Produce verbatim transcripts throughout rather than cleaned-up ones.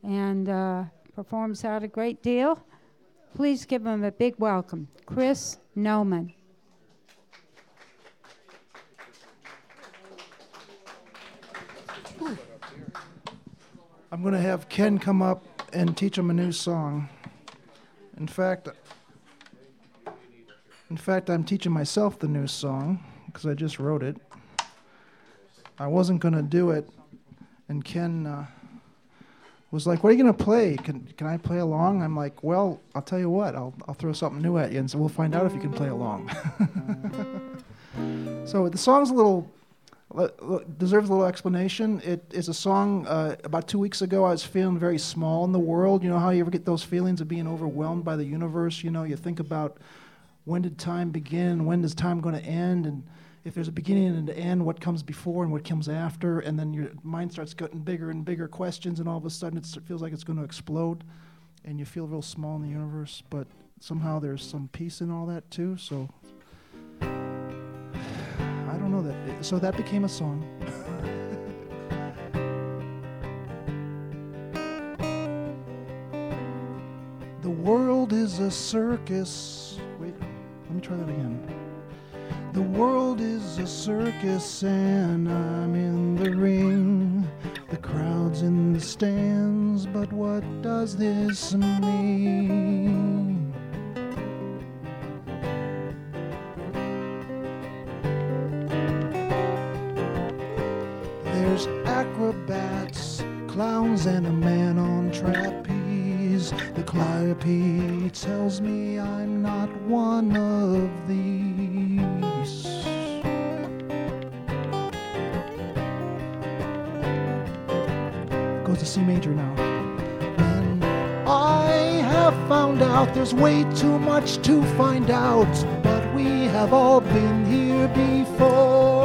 and uh, performs out a great deal. Please give him a big welcome, Chris Noman. I'm going to have Ken come up and teach him a new song. In fact, in fact, I'm teaching myself the new song because I just wrote it. I wasn't going to do it, and Ken uh, was like, "What are you going to play? Can can I play along?" I'm like, "Well, I'll tell you what. I'll I'll throw something new at you, and so we'll find out if you can play along." So the song's a little. Deserves a little explanation. It is a song, uh, about two weeks ago, I was feeling very small in the world. You know how you ever get those feelings of being overwhelmed by the universe? You know, you think about when did time begin, when is time going to end, and if there's a beginning and an end, what comes before and what comes after, and then your mind starts getting bigger and bigger questions, and all of a sudden it feels like it's going to explode, and you feel real small in the universe, but somehow there's some peace in all that too, so... I don't know that. So that became a song. The world is a circus. Wait, let me try that again. The world is a circus and I'm in the ring. The crowd's in the stands, but what does this mean? There's acrobats, clowns, and a man on trapeze. The Calliope tells me I'm not one of these. Goes to C major now. And I have found out there's way too much to find out, but we have all been here before.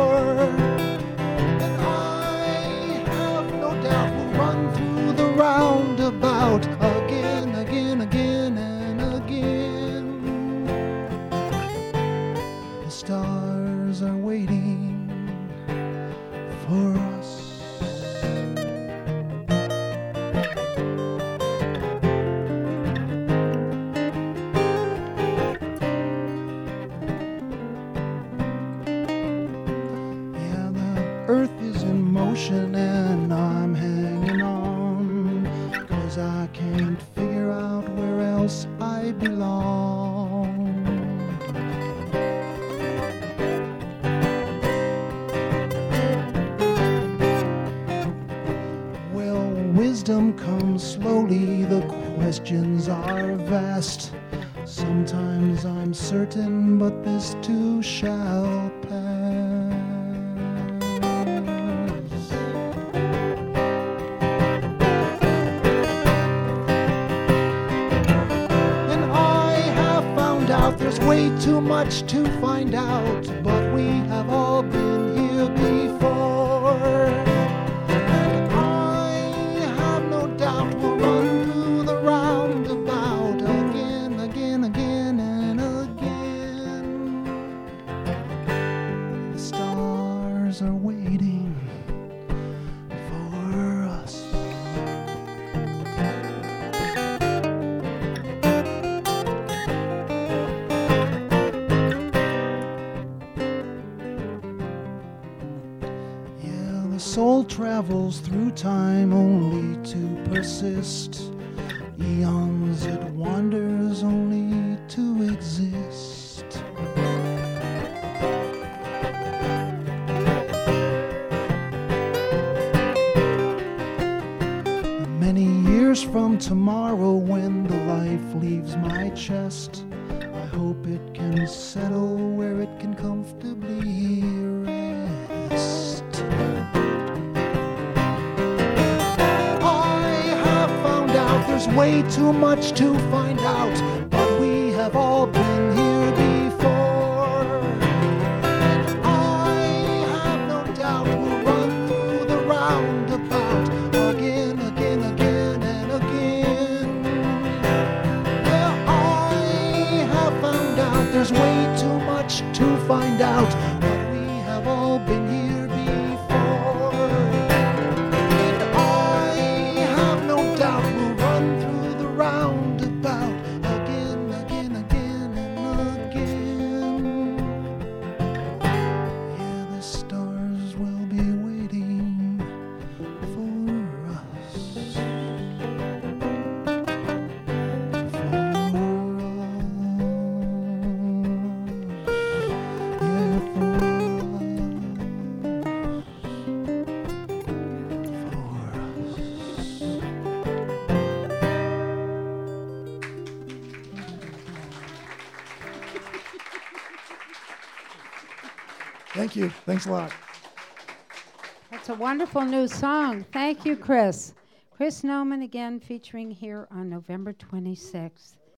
Roundabout again, again, again, and again. The stars are waiting for us. Yeah, the earth is in motion and I'm hanging on. I can't figure out where else I belong. Well, wisdom comes slowly, the questions are vast. Sometimes I'm certain, but this too shall pass. There's way too much to find out, but we have all been here before. And I have no doubt we'll run through the roundabout again, again, again, and again. The stars are waiting for us. Soul travels through time only to persist. Eons it wanders only to exist. Many years from tomorrow, when the life leaves my chest, I hope it can settle where it can comfortably rest. There's way too much to find out, but we have all been here before. And I have no doubt we'll run through the roundabout again, again, again, and again. Yeah, I have found out there's way too much to find out, but we have all been here before. And I have no doubt Thank you. Thanks a lot. That's a wonderful new song. Thank you, Chris. Chris Noman again featuring here on November twenty-sixth.